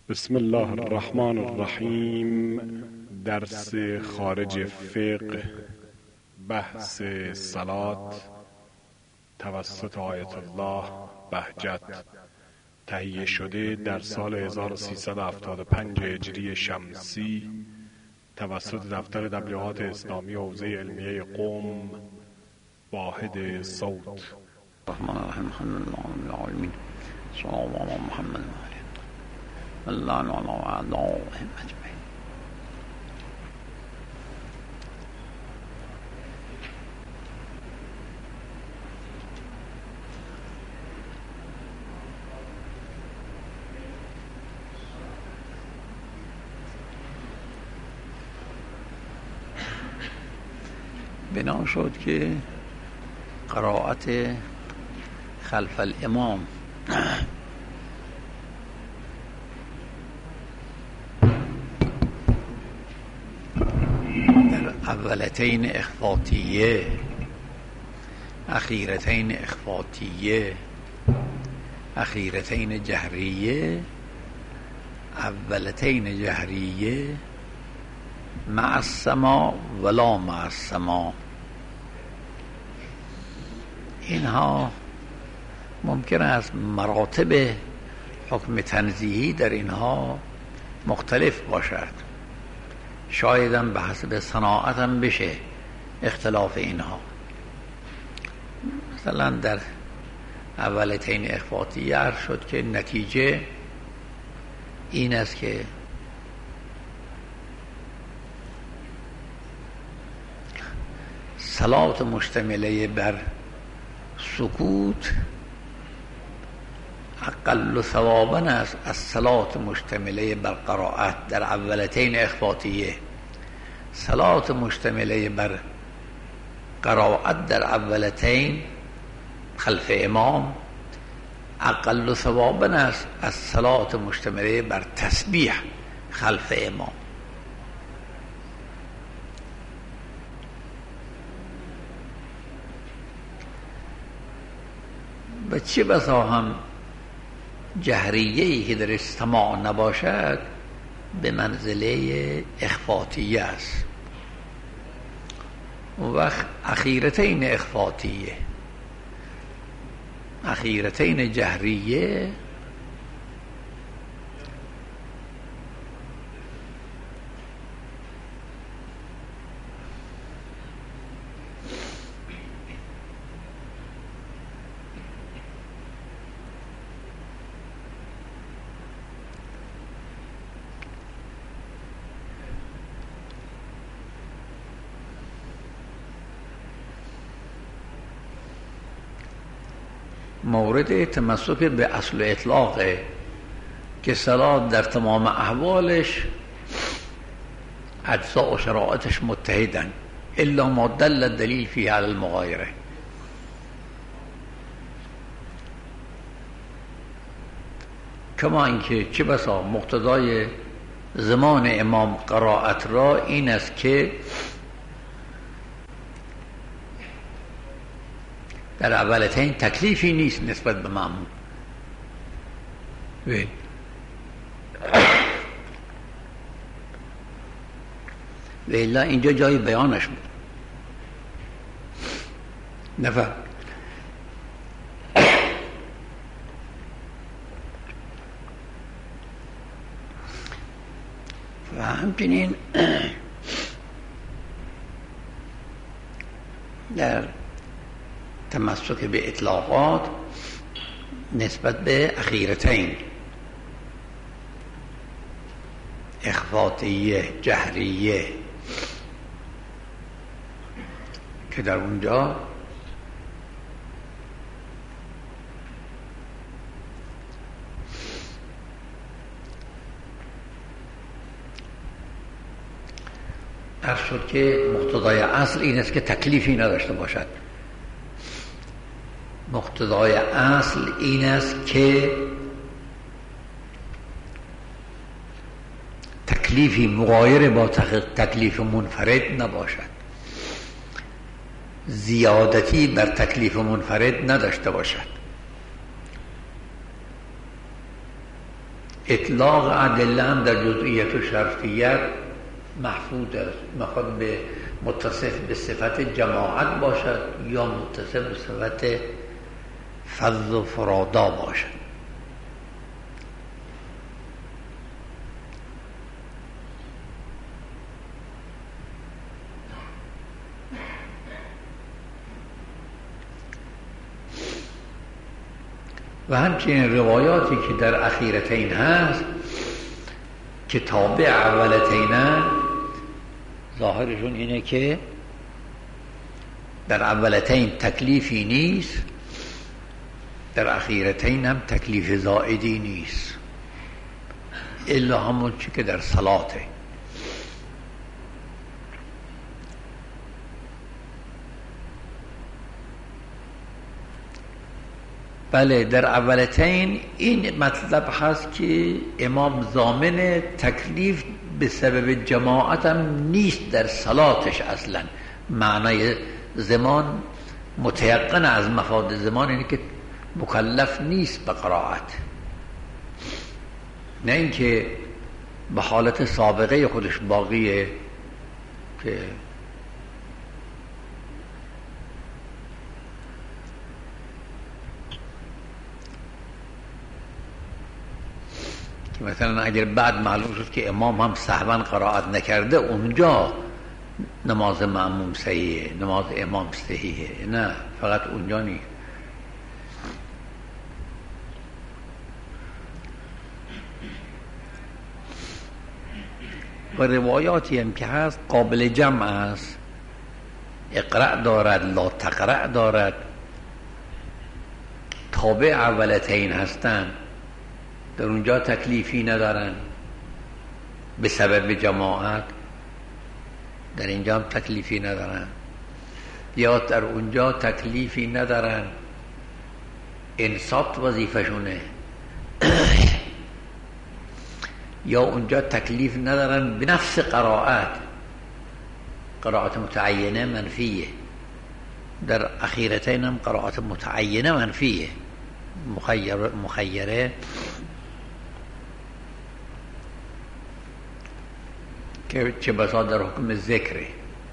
بسم الله الرحمن الرحیم. درس خارج فقه، بحث صلات توسط آیت الله بهجت، تهیه شده در سال 1375 هجری شمسی توسط دفتر تبلیغات اسلامی حوزه علمیه قم، واحد صوت. الرحمن الرحیم الحمد لله العالمین صلی الله علی محمد و الله علی اعدائهم اجمعین. بنا شد که قرائت خلف الامام در اولتین اخفاتیه، اخیرتین اخفاتیه، اخیرتین جهریه، اولتین جهریه، مع السما ولا مع السما، اینها ممکن است مراتب حکم تنزیهی در اینها مختلف باشد، شاید هم به حسب صناعت هم بشه اختلاف اینها. مثلا در اولتین اخفاتیه عرض شد که نتیجه این است که صلات مشتمله بر سکوت اقل ثوابا است از صلات مشتمله بر قرائت. در اولتین اخفاتیه صلات مشتمله بر قرائت در اولتین خلف امام اقل ثوابا است از صلات مشتمله بر تسبیح خلف امام. و چه بسا هم جهریه‌ای که در استماع نباشد به منزله اخفاتیه است. و وقت اخیرتین اخفاتیه، اخیرتین جهریه، مورد تمسک به اصل اطلاقه که صلات در تمام احوالش اجزاء و شرائطش متحدن الا ما دل الدلیل فیه علی المغایره. کما اینکه چه بسا مقتضای زمان امام قرائت را این است که در اولتین تکلیفی نیست نسبت به مأموم، و الا اینجا جای بیانش بود. نفهم و همچنین در تمسک به اطلاقات نسبت به اخیرتین اخفاتیه جهریه که در اونجا عرض شد که مقتضای اصل این است که تکلیفی نداشته باشد. مقتضای اصل این است که تکلیفی مغایر با تکلیف منفرد نباشد، زیادتی بر تکلیف منفرد نداشته باشد. اطلاق ادله هم در جزئیات و شرطیت محفوظ است. میخواد به متصف به صفت جماعت باشد یا متصف به صفت فضل و فرادا باشد. و همچنین روایاتی که در اخیرتین هست که تابع اولتین، ظاهرشون اینه که در اولتین تکلیفی نیست، در اخیرتین هم تکلیف زائدی نیست، الا همون چی که در صلاته. بله، در اولتین این مطلب هست که امام ضامن تکلیف به سبب جماعت هم نیست در صلاتش. اصلا معنای زمان متیقن از مفاد زمان اینه که مکلف نیست به قرائت، نه اینکه به حالت سابقه خودش باقیه که مثلا اگر بعد معلوم شد که امام هم سهوا قرائت نکرده، اونجا نماز مأموم صحیحه، نماز امام صحیحه، نه فقط اونجا نیست. و روایاتی هم که هست قابل جمع است، اقرأ دارد، لا تقرأ دارد، تابع اولتین هستند، در اونجا تکلیفی ندارن به سبب جماعت، در اینجا هم تکلیفی ندارن، یا در اونجا تکلیفی ندارن انصات وظیفشونه یا اونجا تکلیف ندارن به نفس قرائت متعینه منفیه، در اخیرتین هم قرائت متعینه منفیه، مخیره که چه بسا در حکم ذکره.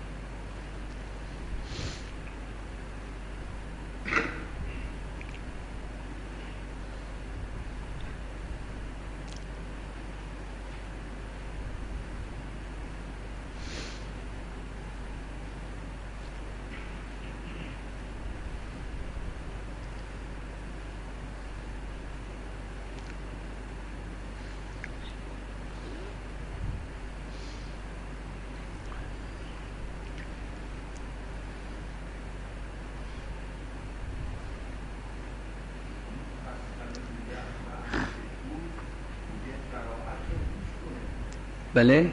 بله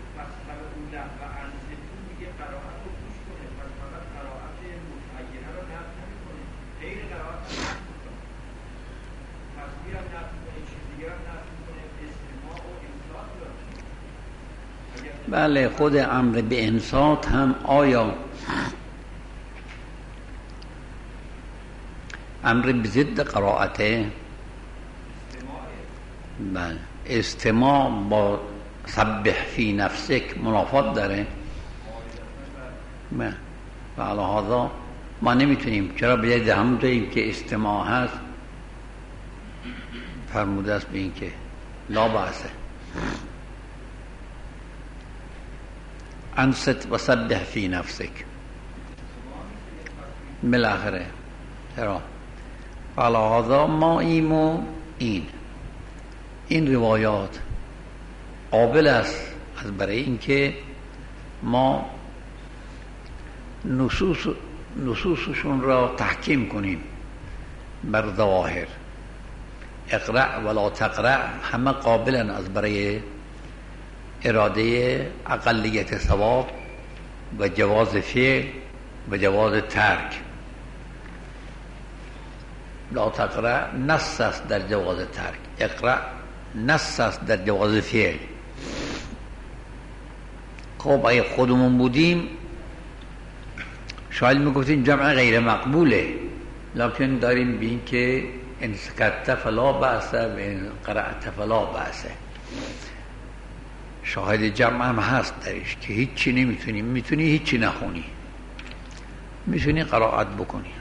بله، خود امر به انصات هم آیا امر به ضد قرائته؟ بله، استماع با سبح فی نفسک منافات داره. بله، و علی هذا ما نمیتونیم، چرا بیاید همون جاییم که استماع هست فرموده است به این که لا بأسه انصت و سبح فی نفسک بالاخره. چرا علی هذا ما ایمو این روایات قابل است از برای اینکه ما نصوصشون را تحکیم کنیم بر ظواهر. اقرأ ولا تقرأ همه قابلن از برای اراده اقلیت ثواب و جواز فعل و جواز ترک. لا تقرأ نص است در جواز ترک، اقرأ نص است در جواز فعل. خب اگه خودمون بودیم شاید میگفتیم جمع غیر مقبوله، لکن داریم بین که ان سکت فلا بأس و ان قرأت فلا بأس. شاهد جمع هم هست درش که هیچی نمیتونی، میتونی هیچی نخونی، میتونی قرائت بکنی.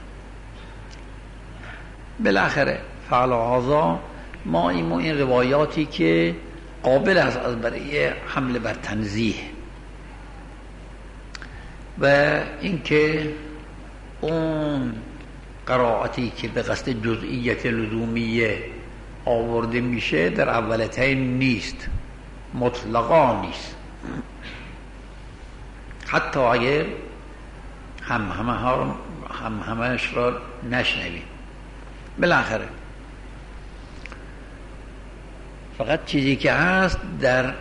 بالاخره فعلا ما این روایاتی که قابل است از برای حمله بر تنزیه و اینکه اون قرائتی که به قصد جزئیت لزومیه آورده میشه در اولتین نیست، مطلقا نیست، حتی اگر همهش را نشنویم. بالاخره فقط چیزی که هست در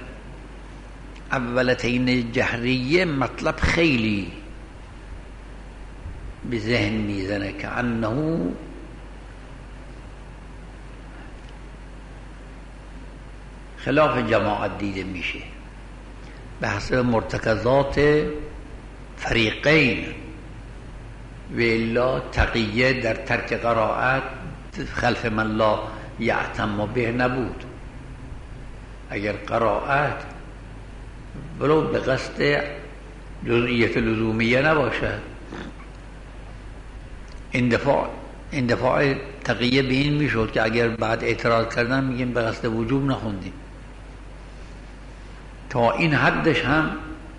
اولتین جهریه مطلب خیلی به ذهن میزنه که انه خلاف جماعت دیده میشه به حسب مرتکزات فریقین، و الا تقیه در ترک قرائت خلف من لا یعتم به نبود. اگر قرائت ولو به قصد جزئیت لزومیه نباشد، اندفاع تقیه به این میشد که اگر بعد اعتراض کردن میگیم به قصد وجوب نخوندیم. تا این حدش هم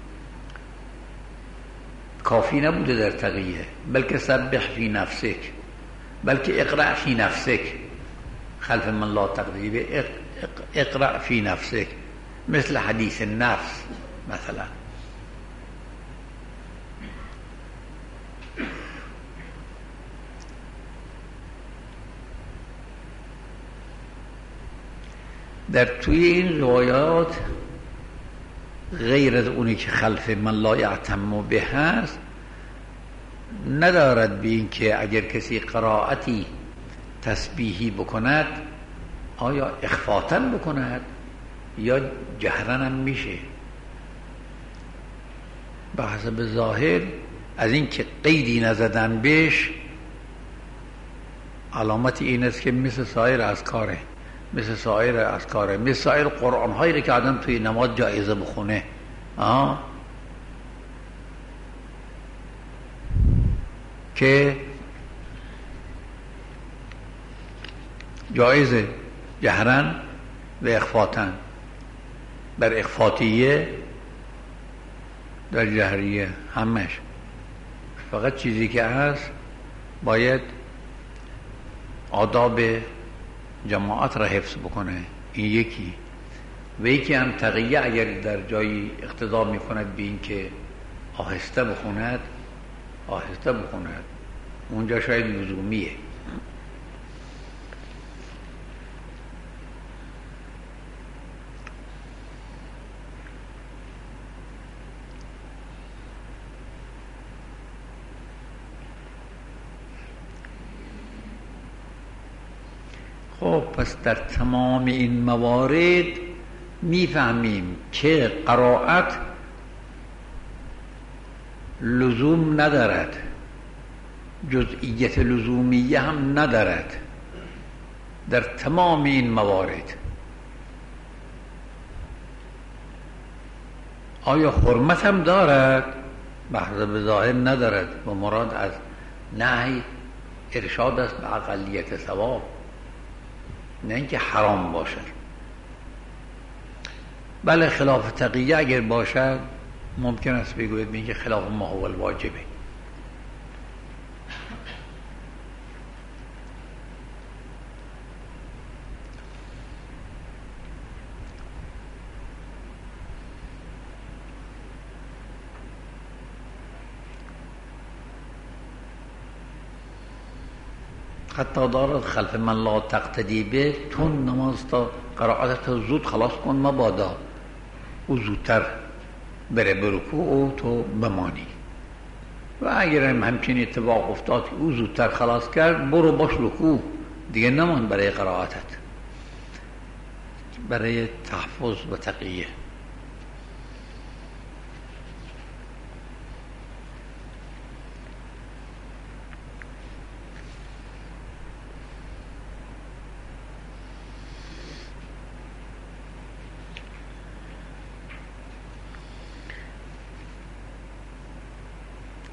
کافی نبوده در تقیه، بلکه سبح فی نفسک، بلکه اقرأ فی نفسک خلف من لا تقدیبه، اقرأ فی نفسک، مثل حدیث نفس مثلا. در توی این روایات غیر از اونی که خلف من لا یعتم به هست ندارد به این که اگر کسی قرائتی تسبیحی بکند آیا اخفاتن بکند یا جهرن هم میشه. به حسب ظاهر از این که قیدی نزدن بهش علامت این است که مثل سایر اذکاره، مثل سایر قرآن هایی که آدم توی نماز جایزه بخونه که جایزه جهرن و اخفاتن، در اخفاتیه در جهریه همش. فقط چیزی که هست باید آداب جماعت را حفظ بکنه، این یکی. و یکی هم تقیه اگر در جایی اقتضا میکند به این که آهسته بخوند اونجا شاید لزومیه. خب پس در تمام این موارد میفهمیم که قرائت لزوم ندارد، جزئیت لزومیه هم ندارد در تمام این موارد. آیا حرمت هم دارد؟ به حسب ظاهر ندارد و مراد از نهی ارشاد است به اقلیت ثواب، نه اینکه حرام باشد. بله خلاف تقیه اگر باشد ممکن است بگوید اینکه خلاف ما هو الواجبه. حتی دارد خلف من لا تقتدی به، تو نماز تا قرائت تا زود خلاص کن مبادا او زودتر بره برکوع و تو بمانی. و اگر همچین اتفاق افتاد که او زودتر خلاص کرد، برو باش رکوع دیگه، نمان برای قرائتت، برای تحفظ و تقیه.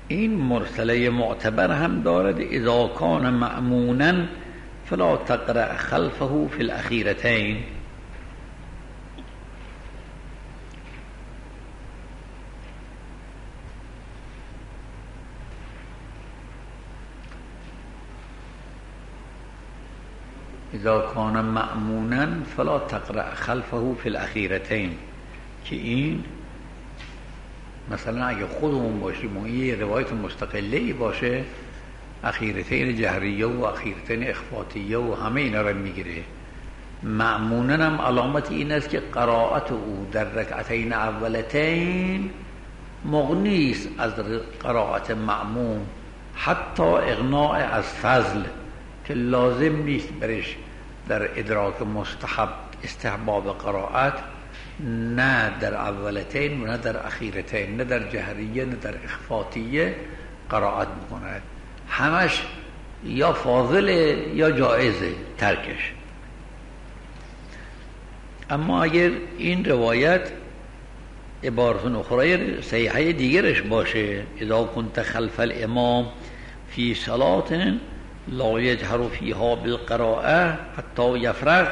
این مرسله معتبر هم دارد اذا کان مأمونا فلا تقرأ خلفه فی الاخیرتین. اذا کان مأمونا فلا تقرأ خلفه فی الاخیرتین، که این مثلا اگه خودمون باشیم و یه روایت مستقله‌ای باشه اخیرتین جهریه و اخیرتین اخفاتیه و همه اینا رو میگیره. مأمونن هم علامت این است که قرائت او در رکعتین اولتین مغنی است از قرائت مأموم، حتی اغناء از فضل که لازم نیست برش در ادراک مستحب استحباب قرائت، نه در اولتین و نه در اخیرتین، نه در جهریه نه در اخفاتیه قرائت میکند. همش یا فاضله یا جائزه ترکش. اما اگر این روایت عبارت اخرى صحیحه دیگرش باشه اذا كنت خلف الامام فی صلاة لا یجهر فیها بالقراءه حتی یفرغ،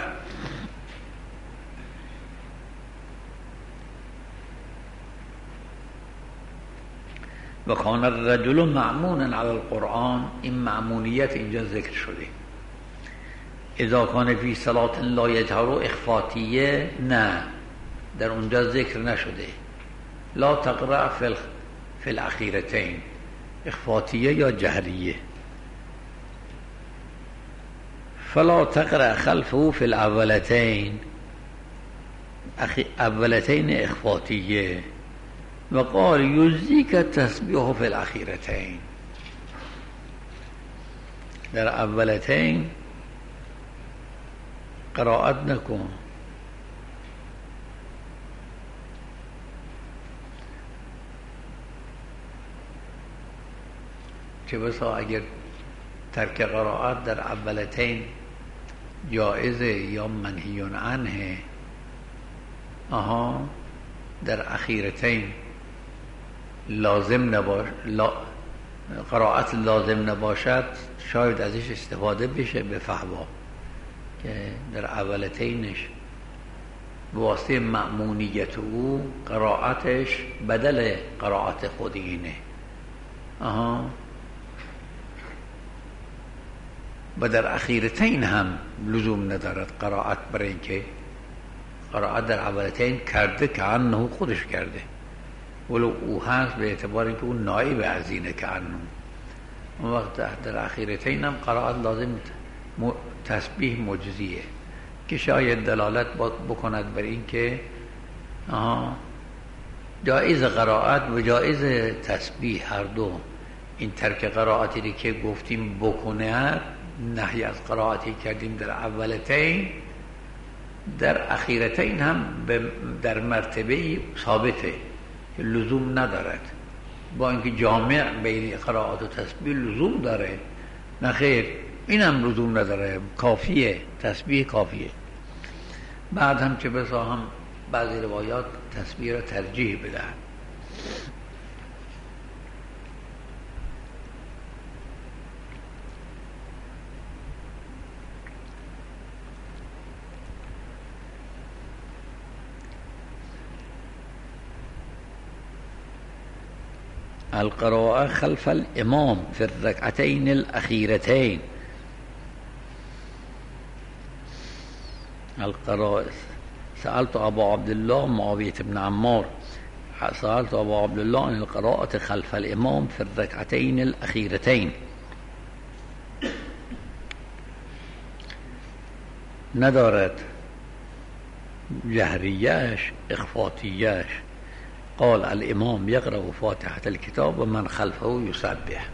و کان الرجل مأمونا علی القرآن، این مأمونیت اینجا ذکر شده. اذا کان فی صلاة لا یجهر اخفاتیه نه، در اونجا ذکر نشده. لا تقرأ فی الاخیرتین، اخفاتیه یا جهریه. فلا تقرأ خلفه فی الاولتین، اولتین اخفاتیه. و قال یجزیک تسبیح فی الاخیرتین، در اولتین قرائت نکن. چه بسا اگر ترک قرائت در اولتین جائزه یا منهی عنه، در اخیرتین لازم قرائت لازم نباشد، شاید ازش استفاده بشه به فحوا که در اولتینش واسه مأمونیت او قرائتش بدل قرائت خودینه. و در اخیرتین هم لزوم ندارد قرائت، برای اینکه قرائت در اولتین کرده که انه خودش کرده، ولو او هست به اعتبار اینکه اون نائب از اینه که انه. اون وقت در اخیرتین هم قرائت لازم تسبیح مجزیه که شاید دلالت بکند بر این که جایز قرائت و جایز تسبیح هر دو. این ترک قرائتی که گفتیم بکنه، نهی از قرائتی کردیم در اولتین، در اخیرتین هم در مرتبه ثابته که لزوم ندارد، با اینکه جامع بین قرائت و تسبیح لزوم داره. نه خیر، این هم لزوم نداره، کافیه، تسبیح کافیه. بعد هم چه بسا هم بعضی روایات تسبیح را ترجیح بدهد. القراءة خلف الإمام في الركعتين الأخيرتين. القراءة سألت أبا عبد الله معاوية بن عمار سألت أبا عبد الله عن القراءة خلف الإمام في الركعتين الأخيرتين. ندارد جهرياش إخفاتياش. قال الامام يقرأ فاتحة الكتاب و من خلفه يسبح.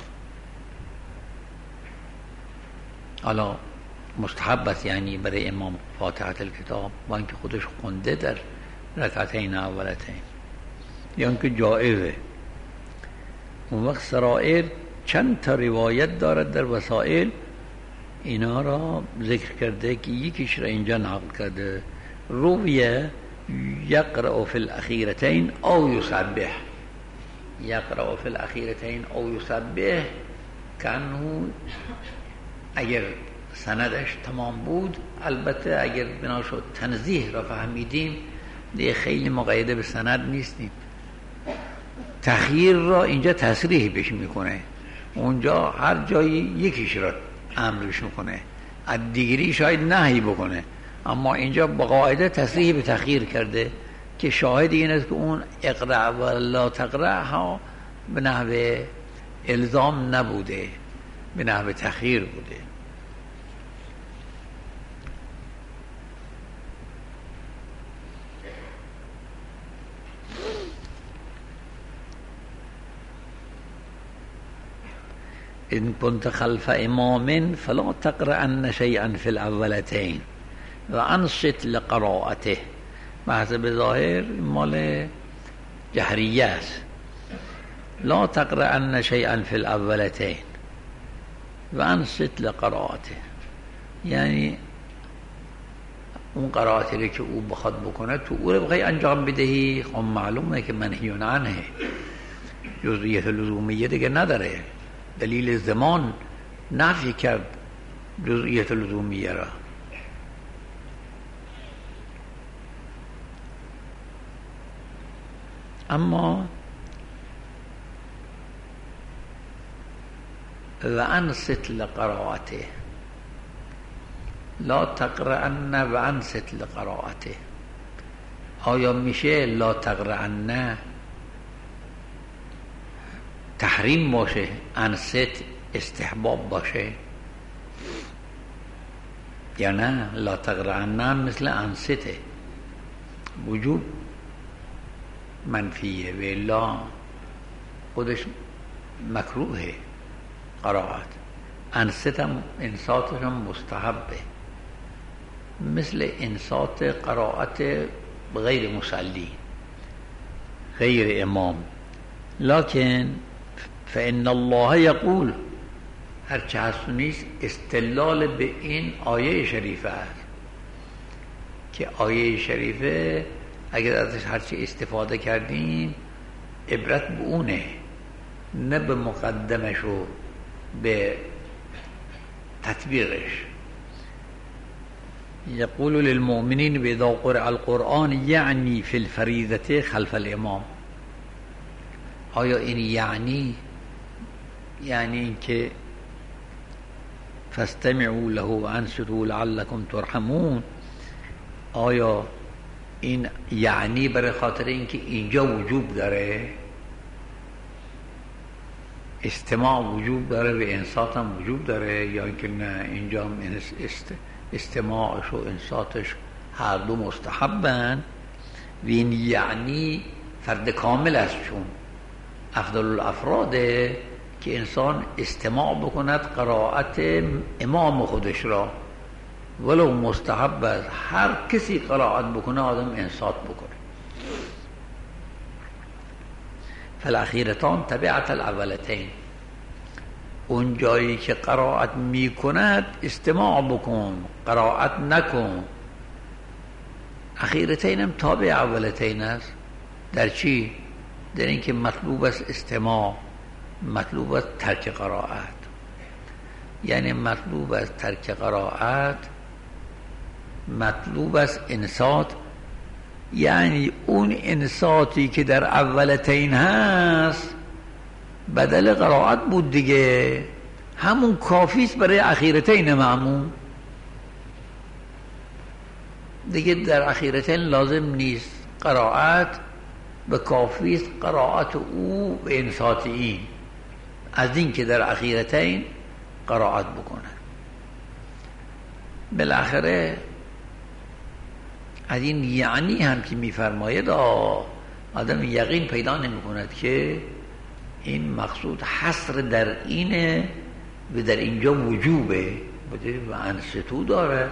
حالا مستحب است یعنی برای امام فاتحة الكتاب با اینکه خودش خونده در رکعتین اولتین، یا اینکه جائزه. اون وقت سرائر چند تا روایت دارد در وسائل، اینا را ذکر کرده که یکیش را اینجا نقل کرده. رویه یقرأ فی الاخیرتین او یسبح، یقرأ فی الاخیرتین او یسبح کنه اگر سندش تمام بود، البته اگر بنا شد تنزیه را فهمیدیم دیگه خیلی مقیده به سند نیستیم. تخییر را اینجا تصریح بهش میکنه، اونجا هر جایی یکیش را امرش میکنه، از دیگری شاید نهی بکنه، اما اینجا با قاعده تصریح به تخییر کرده که شاهد این است که اون اقرأ و لا تقرأ ها به نحو الزام نبوده، به نحو تخییر بوده. إن كنت خلف إمام فلا تقرأن شيئا في الأولتين وأنصت لقراءته. بحث بظاهر مال جهریه است. لا تقرأن شيئا في الأولتين وأنصت لقراءته، یعنی اون قرائتی که او بخواد بکنه تو او رو بخوای انجام بدهی، خب معلومه که منهی عنه، جزئیت لزومیه دیگه نداره. دلیل زمان نفی کرد جزئیت لزومیه را. اما و انصت لقراءته، لا تقرأن و انصت لقراءته. آیا میشه لا تقرأن تحریم باشه، انصت استحباب باشه؟ یا نه لا تقرأن مثل انصته وجوب منفیه و الا خودش مکروهه قرائت. انصت هم انصاتش هم مستحبه، مثل انصات قرائت غیر مصلی غیر امام. لكن فإن الله يقول، هرچه هست نیست استدلال به این آیه شریفه است که آیه شریفه اگر ازش هرچی استفاده کردیم عبرت به اونه، نه به مقدمش و به تطبیقش. یقول للمؤمنین اذا قرأ القرآن یعنی فی الفریضة خلف الامام. آیا این یعنی این که فاستمعوا له وانصتوا لعلكم ترحمون، آیا این یعنی برای خاطر اینکه اینجا وجوب داره، استماع وجوب داره و انصات هم وجوب داره، یا اینکه نه اینجا استماعش و انصاتش هر دو مستحبن و این یعنی فرد کامل است، چون افضل الافراده که انسان استماع بکند قرائت امام خودش را، ولو مستحب است هر کسی قرائت بکنه آدم انصات بکنه. فالاخیرتان تبعت الاولتین، اون جایی که قرائت می کند استماع بکن، قرائت نکن. اخیرتین هم تابع اولتین است. در چی؟ در این که مطلوب است استماع، مطلوب است ترک قرائت. یعنی مطلوب است ترک قرائت، مطلوب است انصات. یعنی اون انصاتی که در اولتین هست بدل قرائت بود دیگه، همون کافیست برای اخیرتین معموم دیگه. در اخیرتین لازم نیست قرائت، به کافیست قرائت او و انصات این، از این که در اخیرتین قرائت بکنه. بالاخره از این یعنی هم که میفرماید آدم یقین پیدا نمی کند که این مقصود حصر در اینه و در اینجا وجوبه و انصتو داره.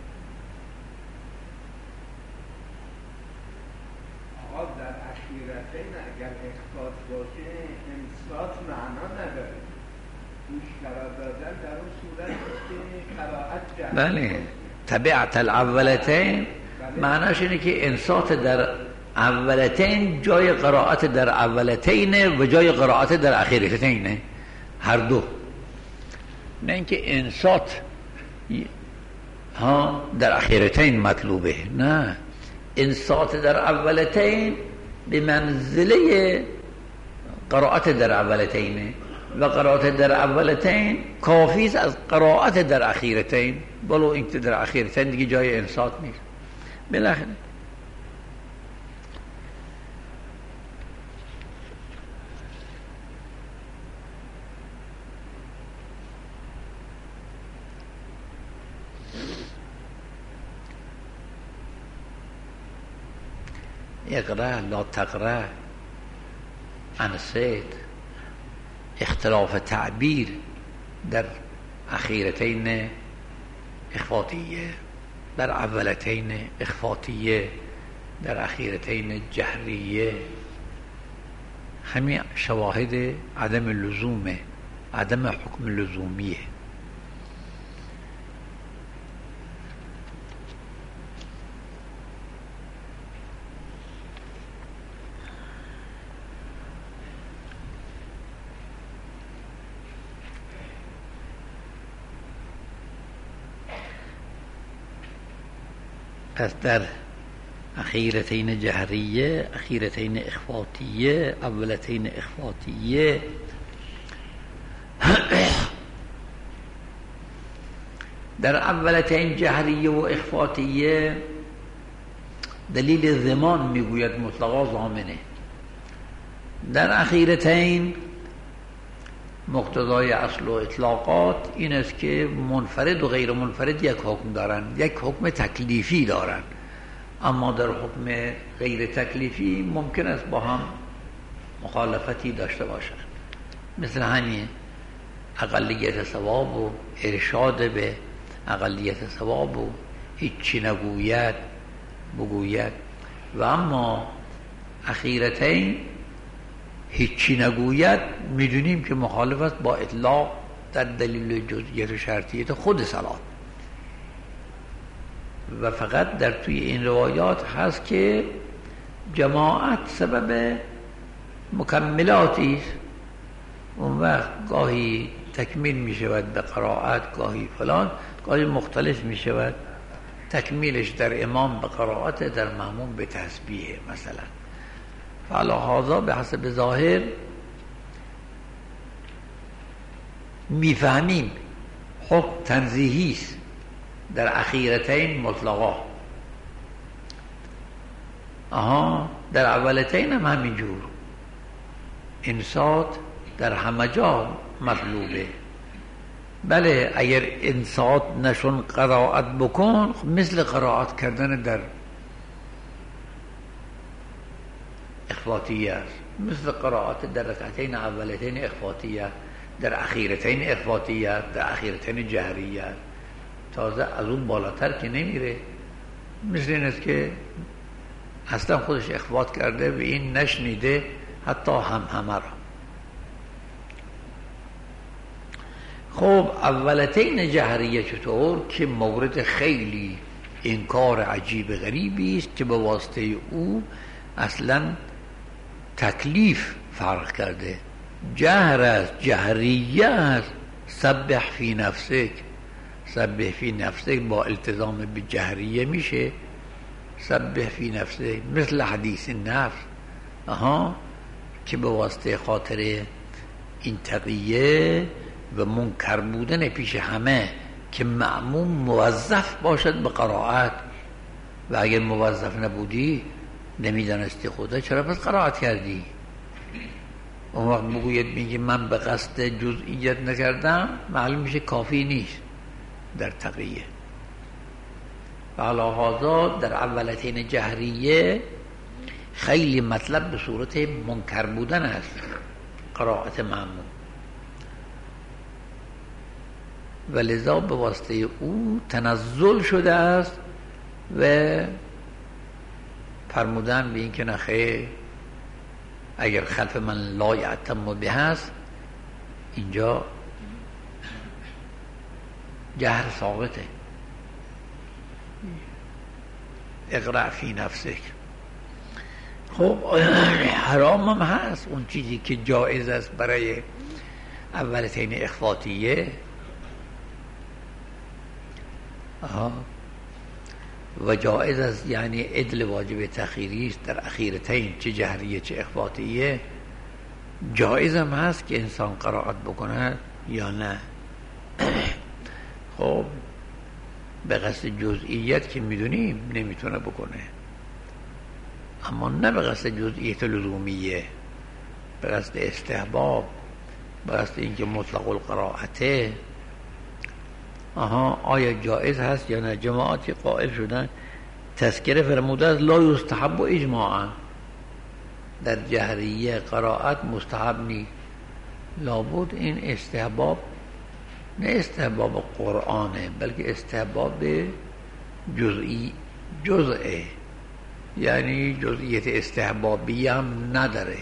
در اخیرتین اگر اختصاص باشه انصات معنا نداره، گوش قرار دادن در اون صورت که قرائت جهر. بله، تبعت الاولتین معناش اینه که انصات در اولتین جای قرائت در اولتین و جای قرائت در اخیرتین، هر دو. نه اینکه انصات در اخیرتین مطلوبه، نه، انصات در اولتین به منزله قرائت در اولتینه و قرائت در اولتین کافی است از قرائت در اخیرتین، ولو اینکه در اخیرتین دیگه جای انصات نیست. بالاخره اقرأ لا تقرأ، انصت، اختلاف تعبیر در اخیرتین اخفاتیه، در اولتین اخفاتیه، در اخیرتین جهریه، همین شواهد عدم لزومه، عدم حکم لزومیه. پس در اخیرتین جهریه، اخیرتین اخفاتیه، اولتین اخفاتیه، در اولتین جهریه و اخفاتیه دلیل ضمان میگوید مطلقا ضامنه. در اخیرتین مقتضای اصل و اطلاقات این است که منفرد و غیر منفرد یک حکم دارند، یک حکم تکلیفی دارند، اما در حکم غیر تکلیفی ممکن است با هم مخالفتی داشته باشند. مثل همین اقلیت ثواب و ارشاد به اقلیت ثواب و هیچی نگوید بگوید، و اما اخیرتین هیچی نگوید میدونیم که مخالف است با اطلاق در دلیل جزئیت و شرطیت خود صلات، و فقط در توی این روایات هست که جماعت سبب مکملاتی است. اون وقت گاهی تکمیل می شود به قرائت، گاهی فلان، گاهی مختلف می شود، تکمیلش در امام به قرائت، در مأموم به تسبیح مثلا. فعلا هذا به حسب ظاهر میفهمیم حکم تنزیهی است در اخیرتین مطلقا. در اولتین هم همینجور انصات در همه جا مطلوبه. بله اگر انصات نشون قرائت بکن، مثل قرائت کردن در اخفاتیه است، مثل قرائت در رکعتین اولتین اخفاتیه، در اخیرتین اخفاتیه، در اخیرتین جهریه، تازه از اون بالاتر که نمیره. مثل این است که اصلا خودش اخفات کرده و این نشنیده حتی همه را. خب اولتین جهریه چطور؟ که مورد خیلی انکار عجیب غریبی است که به واسطه او اصلا تکلیف فرق کرده. جهر است، جهریه است. سبح فی نفسک، سبح فی نفسک با التزام به جهریه میشه. سبح فی نفسک مثل حدیث نفس که به واسطه خاطر این تقیه و منکر بودن پیش همه که مأموم موظف باشد به قرائت، و اگر موظف نبودی نمیدانستی خدا چرا پس قرائت کردی؟ اون وقت بگوید میگه من به قصد جزئیت نکردم، معلوم میشه کافی نیست در تقیه. و علی هذا در اولتین جهریه خیلی مطلب به صورت منکر بودن است قرائت مأموم، و لذا به واسطه او تنزل شده است و فرمودن به این که نخیر اگر خلف من لا یعتم به هست، اینجا جهر ساقطه. اقرأ فی نفسک. خب حرام هم هست اون چیزی که جایز است برای اولتین اخفاتیه. و جایز است یعنی عدل واجب تخیری است در اخیرتین، چه جهریه چه اخفاتیه. جایز هم هست که انسان قرائت بکنه یا نه. خب به قصد جزئیت که میدونیم نمیتونه بکنه، اما نه به قصد جزئیت لزومیه، به قصد استحباب، به قصد اینکه مطلق القرائته. آیا جایز هست یا نه؟ جماعتی قائل شدن تذکره فرموده است لا یستحب و اجماعا، در جهریه قرائت مستحب نیست. لابد این استحباب نه استحباب قرآنه، بلکه استحباب جزئه، یعنی جزئیت استحبابی هم نداره.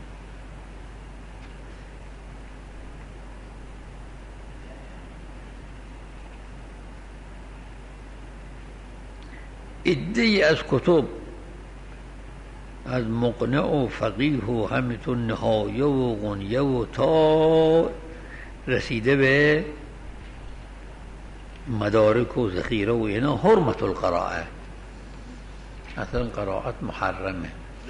عده‌ای از کتب از مقنع و فقیه و همینطور نهایه و غنیه و تا رسیده به مدارک و ذخیره و اینا حرمت القراءه، اصلا قرائت محرمه.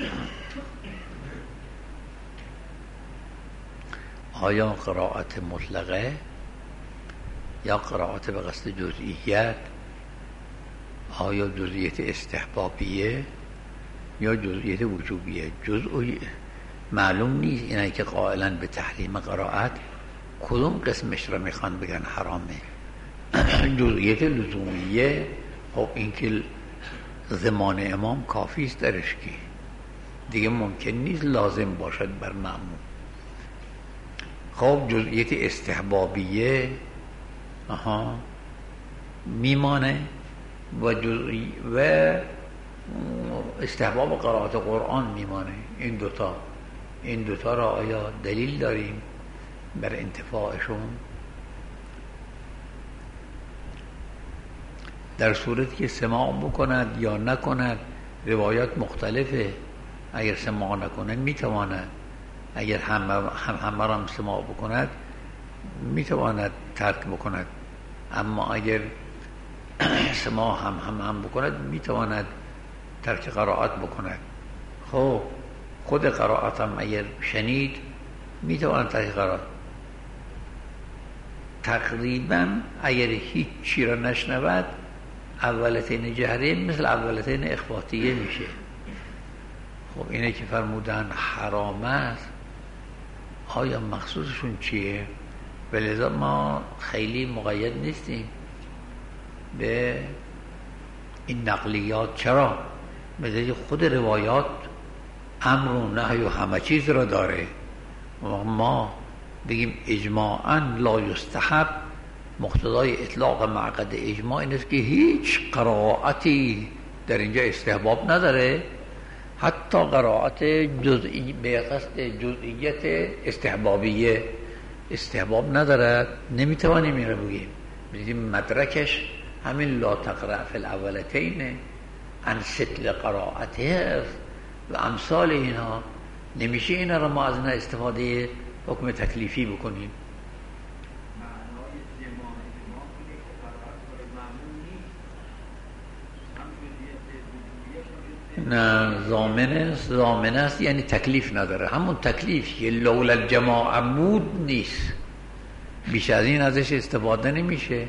آیا قرائت مطلقه یا قرائت به قصد جزئیت؟ آیا جزئیت استحبابیه یا جزئیت وجوبیه؟ جزئی معلوم نیست. اینایی که قائلن به تحریم قرائت کدوم قسمش را میخوان بگن حرامه؟ جزئیت لزومیه، خب این که زمان امام کافی است درش که دیگه ممکن نیست لازم باشد بر مأموم. خب جزئیت استحبابیه میمانه و جزئی و استحباب قرائت قرآن میمانه. این دوتا را آیا دلیل داریم بر انتفاعشون؟ در صورتی که سماع بکند یا نکند روایات مختلفه. اگر سماع نکند میتواند، اگر همه را سماع بکند میتواند ترک بکند، اما اگر سماع هم بکند میتواند ترک قرائت بکند. خب خود قرائت هم اگر شنید میتواند ترک قرائت. تقریبا اگر هیچ چی را نشنود اولتین جهریه مثل اولتین اخفاتیه میشه. خب اینه که فرمودن حرام است، آیا مخصوصشون چیه؟ ولذا ما خیلی مقید نیستیم به این نقلیات. چرا؟ مثل خود روایات امر و نهی و همه چیز را داره و ما بگیم اجماعاً لا یستحب، مقتضای اطلاق معقد اجماع این است که هیچ قرائتی در اینجا استحباب نداره، حتی قرائت جزئی به قصد جزئیت استحبابیه استحباب نداره. نمیتوانیم این رو بگیم مدرکش همین لا تقرأ فی الاولتین عن ستل قرائته و امثال اینها. نمیشه اینا رو ما از اینا استفاده حکم تکلیفی بکنیم. نه ضامن است یعنی تکلیف نداره. همون تکلیف که لولا الجماع عمود نیست، بیش از این ازش استفاده نمیشه.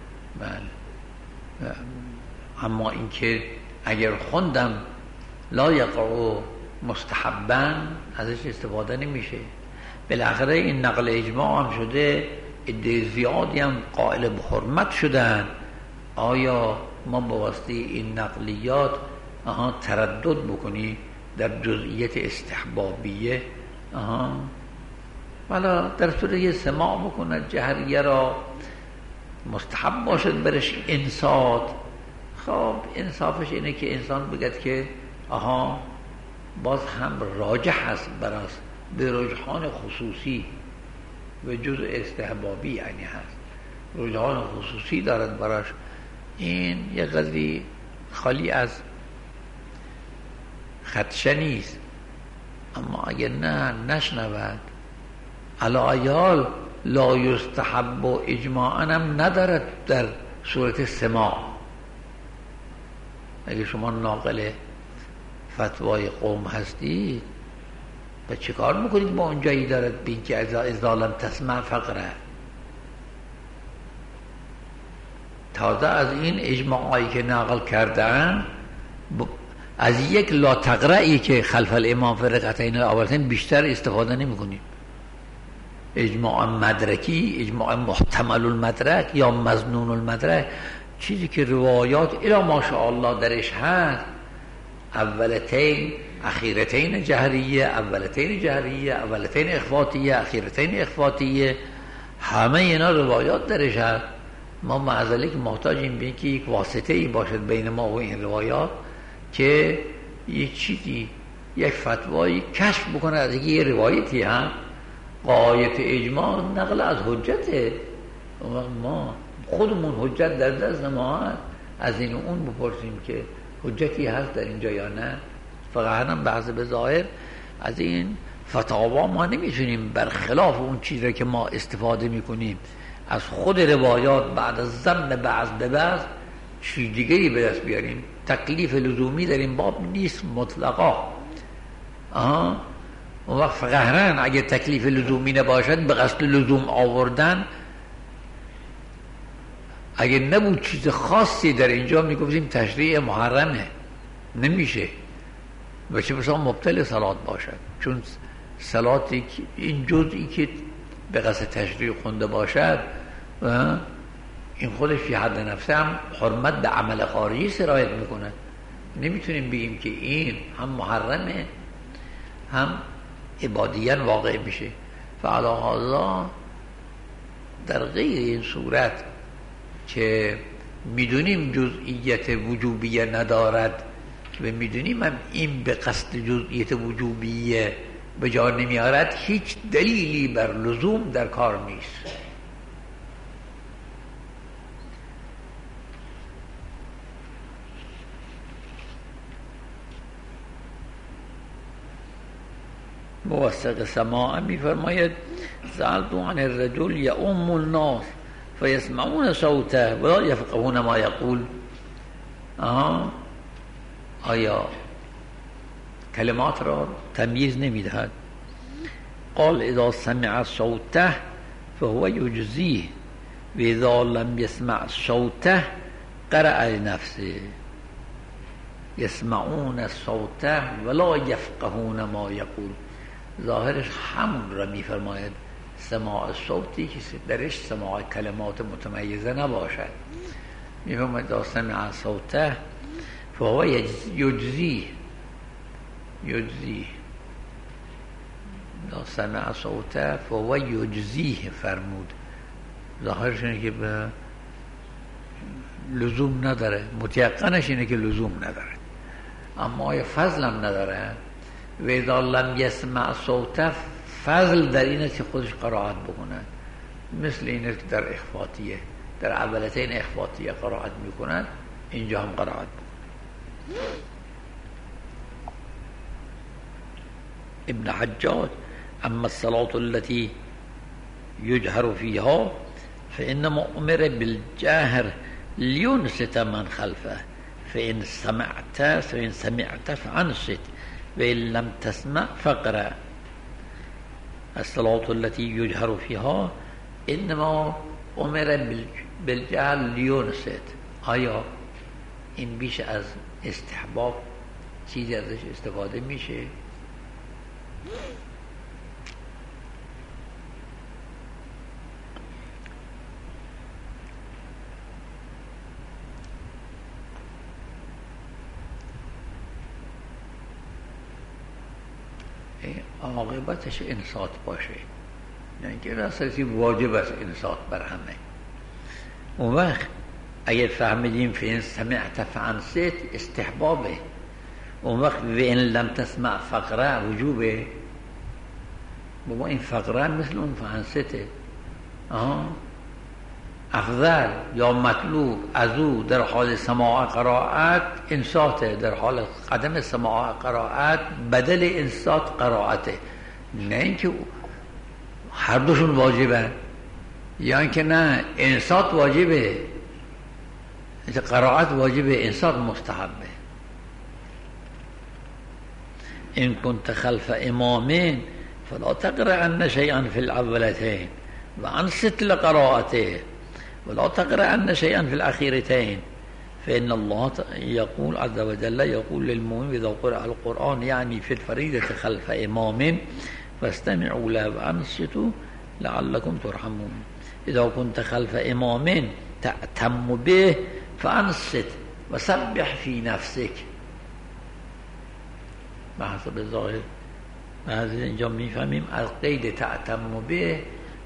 بله. اما اینکه اگر خوندم لا یقع مستحبا ازش استفاده نمیشه. بالاخره این نقل اجماع هم شده، عده زیادی هم قائل به حرمت شدن. آیا ما با واسطه این نقلیات تردد بکنی در جزئیت استحبابیه؟ ولی در صورت سماع بکنه جهریه را مستحب باشد برش انصات. خب انصافش اینه که انسان بگد که باز هم راجح هست براست به رجحان خصوصی و جزء استحبابی یعنی هست، رجحان خصوصی دارد براش. این یه قدری خالی از خدشه نیست. اما اگه نه نشنود علایال لا یستحب و اجماعا هم ندارد در صورت سماع. اگه شما ناقل فتوای قوم هستید و چه کار میکنید با اونجایی دارد بین که اذا لم تسمع فقره؟ تازه از این اجماعایی که نقل کردن از یک لا تقرئی که خلف الامام فی رکعتین الاولتین بیشتر استفاده نمی کنیم. اجماع مدرکی، اجماع محتمل المدرک یا مظنون المدرک، چیزی که روایات الی ماشاءالله درش هست، اولتین اخیرتین جهریه، اولتین جهریه، اولتین اخفاتیه، اخیرتین اخفاتیه، همه اینا روایات درش هست. ما معذلی که محتاجیم به اینکه یک واسطه ای باشد بین ما و این روایات که یک چیزی، یک فتوایی کشف بکنه از یه روایتی هم غایت اجماع نقل از حجته. ما خودمون حجت در دست ما هست، از این و اون بپرسیم که حجتی هست در اینجا یا نه. فقط هم بحث به ظاهر از این فتاوا ما نمیتونیم برخلاف اون چیزی که ما استفاده میکنیم از خود روایات بعد از ضمن بعض به بعض چیز دیگری به دست بیاریم. تکلیف لزومی در این باب نیست مطلقا. اون وقت فقهرن اگه تکلیف لزومی نباشد به قصد لزوم آوردن، اگه نبود چیز خاصی در اینجا میگفتیم تشریع محرمه، نمیشه بچه بسا مبتل صلات باشد، چون صلاتی این جزئی که به قصد تشریع خونده باشد این خودش فی حد نفسه هم حرمت به عمل خارجی سرایت میکنه. نمیتونیم بگیم که این هم محرمه هم عبادیاً واقع میشه. فعلی هذا در غیر این صورت که میدونیم جزئیت وجوبیه ندارد و میدونیم هم این به قصد جزئیت وجوبیه به جا نمیارد، هیچ دلیلی بر لزوم در کار نیست. موثق سماع میفرماید سألت عن الرجل یؤم الناس فیسمعون صوته ولا یفقهون ما یقول. آیا کلمات را تمییز نمیدهد؟ قال اذا سمع صوته فهو یجزیه و اذا لم يسمع صوته قرأ لنفسه. یسمعون صوته ولا یفقهون ما یقول. ظاهرش همون را میفرماید، سماع صوتی که درش سماع کلمات متمیزه نباشد. میفرماید اذا سمع صوته فهو یجزیه اذا سمع صوته فهو یجزیه فرمود. ظاهرش اینه که به لزوم نداره، متیقنش اینه که لزوم نداره، اما آیا فضل هم نداره؟ و اذا لم یسمع صوته فضل در اینه که خودش قرائت بکنه، مثل اینه که در اخفاتیه، در اولتین اخفاتیه قرائت میکنن، اینجا هم قرائت بکنه. ابن حجاج اما الصلاة التي يجهر فيها فإنما أمر بالجاهر لينصت من خلفه فإن سمعت فأنصت وإن لم تسمع فاقرأ. الصلاة التي يجهر فيها إنما أمر بالجهر لينصت. آیا این بیش از استحباب چیزی ازش استفاده میشه؟ عاقبتش انصات باشه، یعنی که راستش واجب است انصات بر همه. اون وقت اگر فهمیدیم فین سمعت فانصت استحبابه، اون وقت و ان لم تسمع فقره وجوبه. بابا این فقره مثل اون فانصته. افضل یا مطلوب از او در حال سماع قرائت انصاته، در حال عدم سماع قرائت بدل انصات قرائته. نه اینکه هر دوشون واجبه، یا اینکه نه انصات واجبه قرائت واجبه، انصات مستحبه. ان كنت خلف امام فلا تقرأن شيئا في الاولتين وانصت لقراءته ولا تقرأن شيئا في الاخيرتين فإن الله يقول عز وجل يقول للمؤمن إذا قرأ القرآن يعني في الفريضة خلف إمام فاستمعوا له وأنصتوا لعلكم ترحمون. إذا كنت خلف إمام تأتم به فأنصت وسبح في نفسك. بحسب الظاهر از اینجا میفهمیم از قید تأتم به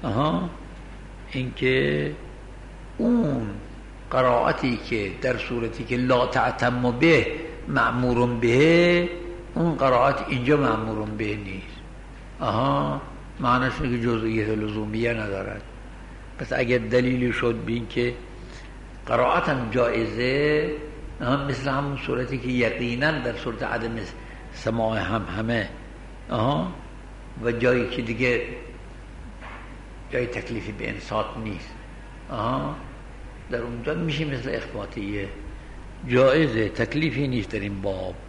اینکه اون قرائتی که در صورتی که لا تعتم به مأمور به، اون قرائت اینجا مأمور به نیست. معنیش اینه که جزئیت لزومیه ندارد. پس اگر دلیلی شد بین که قرائت هم جایزه، مثل همون صورتی که یقینا در صورت عدم سماع همه و جایی که دیگه جای تکلیفی به انصات نیست، در اونجا میشه مثل اخباتیه جایزه، تکلیفی نیست در این باب.